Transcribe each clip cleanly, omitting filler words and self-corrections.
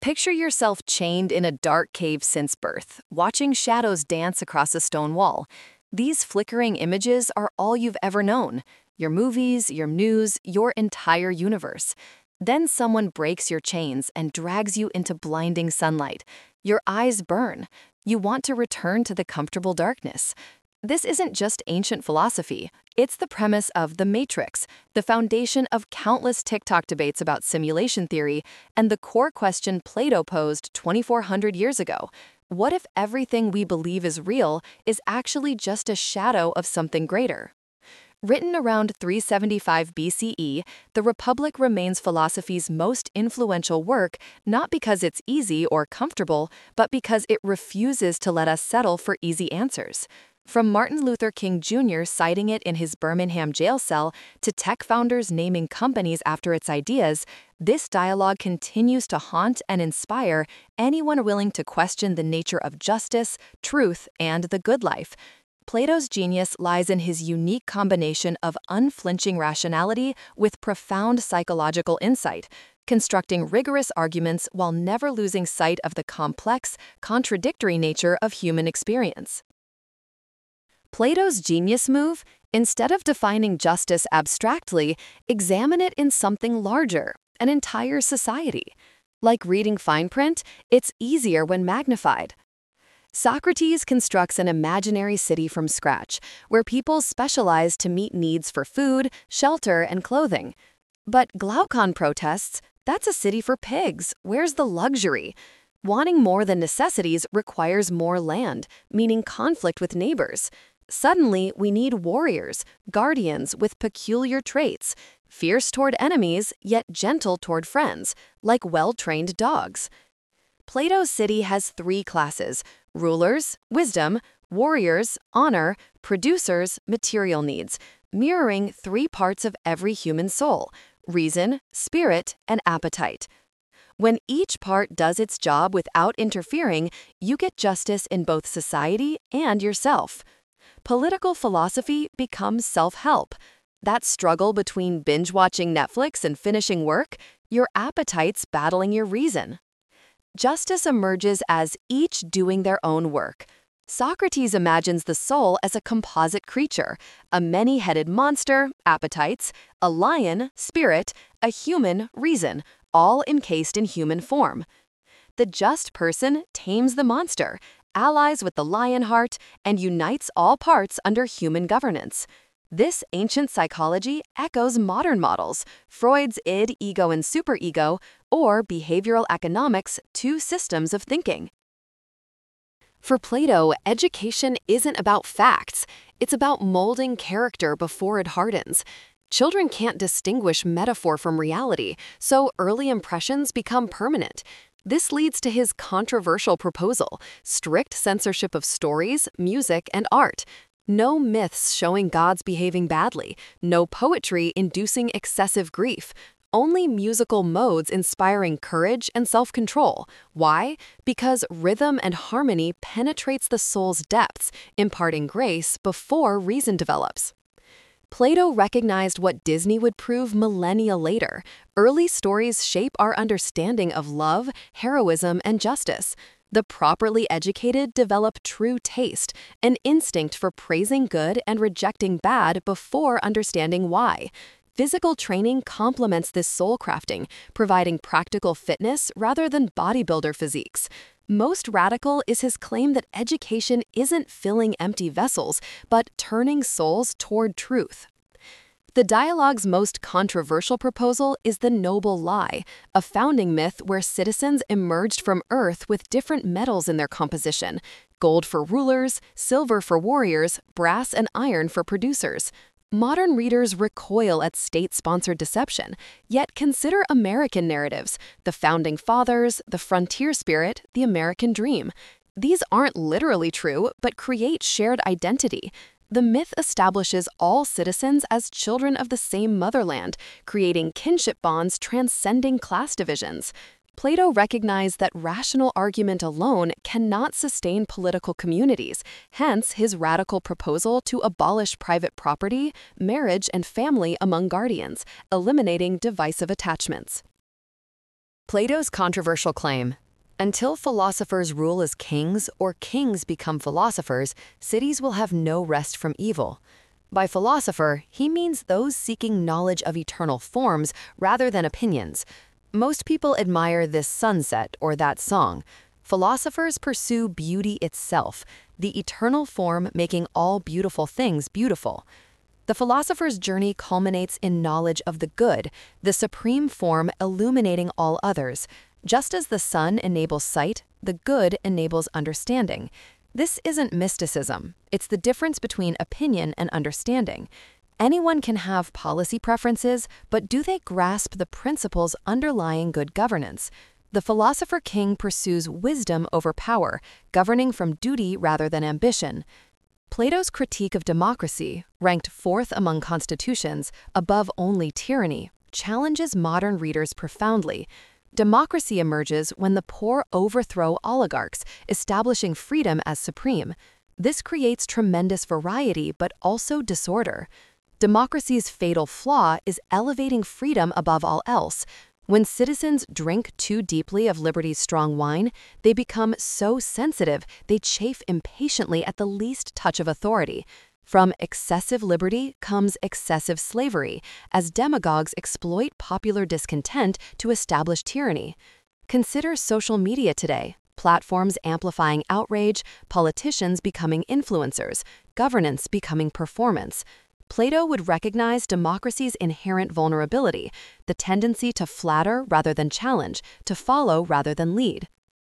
Picture yourself chained in a dark cave since birth, watching shadows dance across a stone wall. These flickering images are all you've ever known. Your movies, your news, your entire universe. Then someone breaks your chains and drags you into blinding sunlight. Your eyes burn. You want to return to the comfortable darkness. This isn't just ancient philosophy. It's the premise of The Matrix, the foundation of countless TikTok debates about simulation theory, and the core question Plato posed 2,400 years ago. What if everything we believe is real is actually just a shadow of something greater? Written around 375 BCE, The Republic remains philosophy's most influential work, not because it's easy or comfortable, but because it refuses to let us settle for easy answers. From Martin Luther King Jr. citing it in his Birmingham jail cell to tech founders naming companies after its ideas, this dialogue continues to haunt and inspire anyone willing to question the nature of justice, truth, and the good life. Plato's genius lies in his unique combination of unflinching rationality with profound psychological insight, constructing rigorous arguments while never losing sight of the complex, contradictory nature of human experience. Plato's genius move, instead of defining justice abstractly, examine it in something larger, an entire society. Like reading fine print, it's easier when magnified. Socrates constructs an imaginary city from scratch, where people specialize to meet needs for food, shelter, and clothing. But Glaucon protests, that's a city for pigs. Where's the luxury? Wanting more than necessities requires more land, meaning conflict with neighbors. Suddenly, we need warriors, guardians with peculiar traits, fierce toward enemies, yet gentle toward friends, like well-trained dogs. Plato's city has three classes: rulers, wisdom, warriors, honor, producers, material needs, mirroring three parts of every human soul: reason, spirit, and appetite. When each part does its job without interfering, you get justice in both society and yourself. Political philosophy becomes self-help. That struggle between binge-watching Netflix and finishing work, your appetites battling your reason. Justice emerges as each doing their own work. Socrates imagines the soul as a composite creature, a many-headed monster, appetites, a lion, spirit, a human, reason, all encased in human form. The just person tames the monster, allies with the lion heart, and unites all parts under human governance. This ancient psychology echoes modern models, Freud's id, ego, and superego, or behavioral economics' two systems of thinking. For Plato, education isn't about facts. It's about molding character before it hardens. Children can't distinguish metaphor from reality, so early impressions become permanent. This leads to his controversial proposal: strict censorship of stories, music, and art. No myths showing gods behaving badly, no poetry inducing excessive grief, only musical modes inspiring courage and self-control. Why? Because rhythm and harmony penetrates the soul's depths, imparting grace before reason develops. Plato recognized what Disney would prove millennia later. Early stories shape our understanding of love, heroism, and justice. The properly educated develop true taste, an instinct for praising good and rejecting bad before understanding why. Physical training complements this soul crafting, providing practical fitness rather than bodybuilder physiques. Most radical is his claim that education isn't filling empty vessels, but turning souls toward truth. The dialogue's most controversial proposal is the noble lie, a founding myth where citizens emerged from Earth with different metals in their composition: gold for rulers, silver for warriors, brass and iron for producers. Modern readers recoil at state-sponsored deception, yet consider American narratives: the Founding Fathers, the frontier spirit, the American dream. These aren't literally true, but create shared identity. The myth establishes all citizens as children of the same motherland, creating kinship bonds transcending class divisions. Plato recognized that rational argument alone cannot sustain political communities, hence his radical proposal to abolish private property, marriage, and family among guardians, eliminating divisive attachments. Plato's controversial claim. Until philosophers rule as kings or kings become philosophers, cities will have no rest from evil. By philosopher, he means those seeking knowledge of eternal forms rather than opinions. Most people admire this sunset or that song. Philosophers pursue beauty itself, the eternal form making all beautiful things beautiful. The philosopher's journey culminates in knowledge of the good, the supreme form illuminating all others. Just as the sun enables sight, the good enables understanding. This isn't mysticism. It's the difference between opinion and understanding. Anyone can have policy preferences, but do they grasp the principles underlying good governance? The philosopher king pursues wisdom over power, governing from duty rather than ambition. Plato's critique of democracy, ranked fourth among constitutions, above only tyranny, challenges modern readers profoundly. Democracy emerges when the poor overthrow oligarchs, establishing freedom as supreme. This creates tremendous variety but also disorder. Democracy's fatal flaw is elevating freedom above all else. When citizens drink too deeply of liberty's strong wine, they become so sensitive they chafe impatiently at the least touch of authority. From excessive liberty comes excessive slavery, as demagogues exploit popular discontent to establish tyranny. Consider social media today, platforms amplifying outrage, politicians becoming influencers, governance becoming performance. Plato would recognize democracy's inherent vulnerability, the tendency to flatter rather than challenge, to follow rather than lead.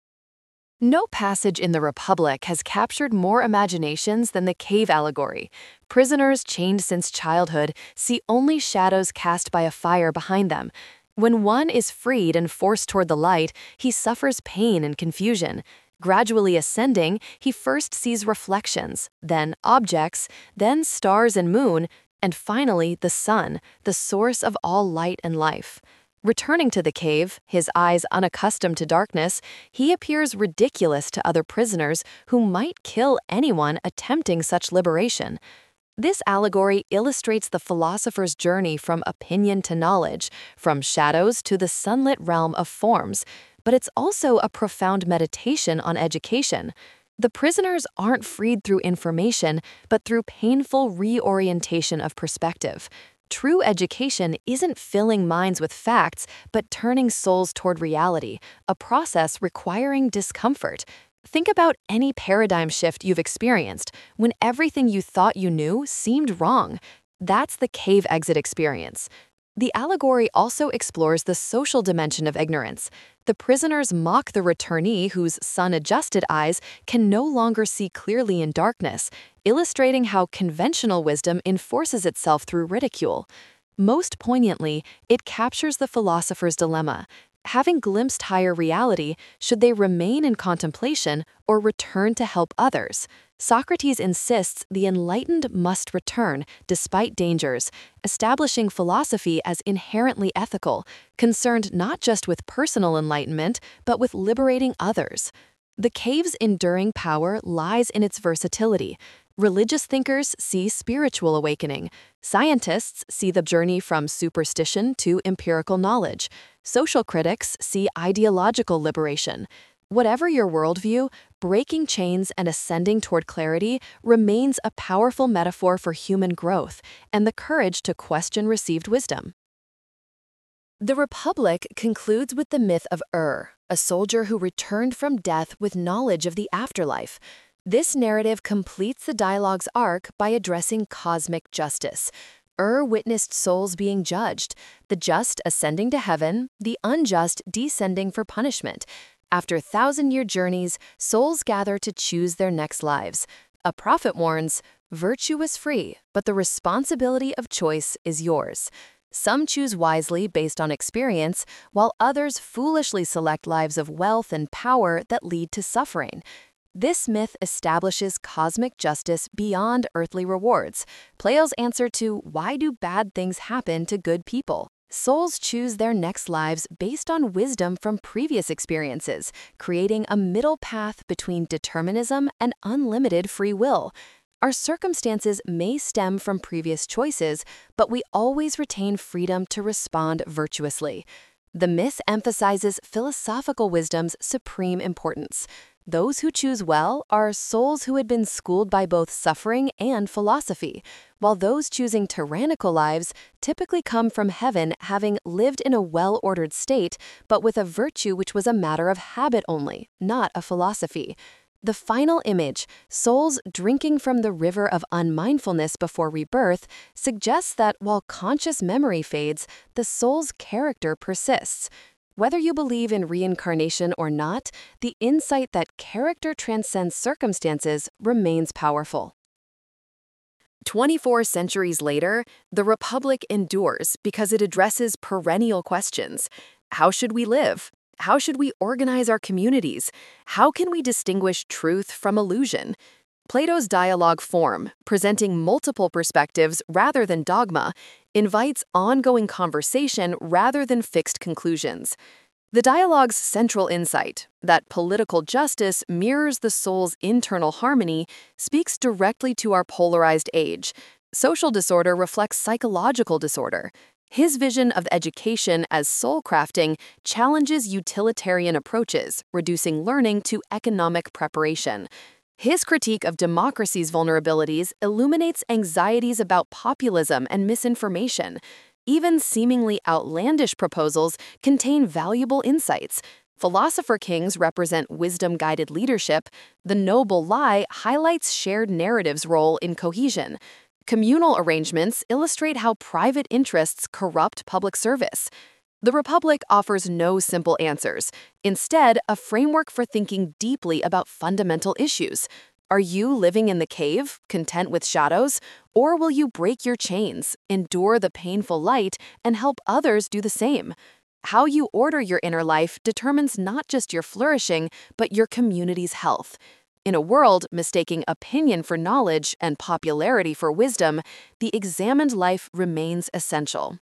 No passage in the Republic has captured more imaginations than the cave allegory. Prisoners chained since childhood see only shadows cast by a fire behind them. When one is freed and forced toward the light, he suffers pain and confusion. Gradually ascending, he first sees reflections, then objects, then stars and moon, and finally the sun, the source of all light and life. Returning to the cave, his eyes unaccustomed to darkness, he appears ridiculous to other prisoners who might kill anyone attempting such liberation. This allegory illustrates the philosopher's journey from opinion to knowledge, from shadows to the sunlit realm of forms, but it's also a profound meditation on education. The prisoners aren't freed through information, but through painful reorientation of perspective. True education isn't filling minds with facts, but turning souls toward reality, a process requiring discomfort. Think about any paradigm shift you've experienced when everything you thought you knew seemed wrong. That's the cave exit experience. The allegory also explores the social dimension of ignorance. The prisoners mock the returnee whose sun-adjusted eyes can no longer see clearly in darkness, illustrating how conventional wisdom enforces itself through ridicule. Most poignantly, it captures the philosopher's dilemma. Having glimpsed higher reality, should they remain in contemplation or return to help others? Socrates insists the enlightened must return, despite dangers, establishing philosophy as inherently ethical, concerned not just with personal enlightenment, but with liberating others. The cave's enduring power lies in its versatility. Religious thinkers see spiritual awakening. Scientists see the journey from superstition to empirical knowledge. Social critics see ideological liberation. Whatever your worldview, breaking chains and ascending toward clarity remains a powerful metaphor for human growth and the courage to question received wisdom. The Republic concludes with the myth of a soldier who returned from death with knowledge of the afterlife. This narrative completes the dialogue's arc by addressing cosmic justice. Witnessed souls being judged, the just ascending to heaven, the unjust descending for punishment. After thousand-year journeys, souls gather to choose their next lives. A prophet warns, virtue is free, but the responsibility of choice is yours. Some choose wisely based on experience, while others foolishly select lives of wealth and power that lead to suffering. This myth establishes cosmic justice beyond earthly rewards, Plato's answer to why do bad things happen to good people. Souls choose their next lives based on wisdom from previous experiences, creating a middle path between determinism and unlimited free will. Our circumstances may stem from previous choices, but we always retain freedom to respond virtuously. The myth emphasizes philosophical wisdom's supreme importance. Those who choose well are souls who had been schooled by both suffering and philosophy, while those choosing tyrannical lives typically come from heaven having lived in a well-ordered state, but with a virtue which was a matter of habit only, not a philosophy. The final image, souls drinking from the river of unmindfulness before rebirth, suggests that while conscious memory fades, the soul's character persists. Whether you believe in reincarnation or not, the insight that character transcends circumstances remains powerful. 24 centuries later, the Republic endures because it addresses perennial questions. How should we live? How should we organize our communities? How can we distinguish truth from illusion? Plato's dialogue form, presenting multiple perspectives rather than dogma, invites ongoing conversation rather than fixed conclusions. The dialogue's central insight, that political justice mirrors the soul's internal harmony, speaks directly to our polarized age. Social disorder reflects psychological disorder. His vision of education as soul crafting challenges utilitarian approaches, reducing learning to economic preparation. His critique of democracy's vulnerabilities illuminates anxieties about populism and misinformation. Even seemingly outlandish proposals contain valuable insights. Philosopher kings represent wisdom-guided leadership. The Noble Lie highlights shared narratives' role in cohesion. Communal arrangements illustrate how private interests corrupt public service. The Republic offers no simple answers. Instead, a framework for thinking deeply about fundamental issues. Are you living in the cave, content with shadows? Or will you break your chains, endure the painful light, and help others do the same? How you order your inner life determines not just your flourishing, but your community's health. In a world mistaking opinion for knowledge and popularity for wisdom, the examined life remains essential.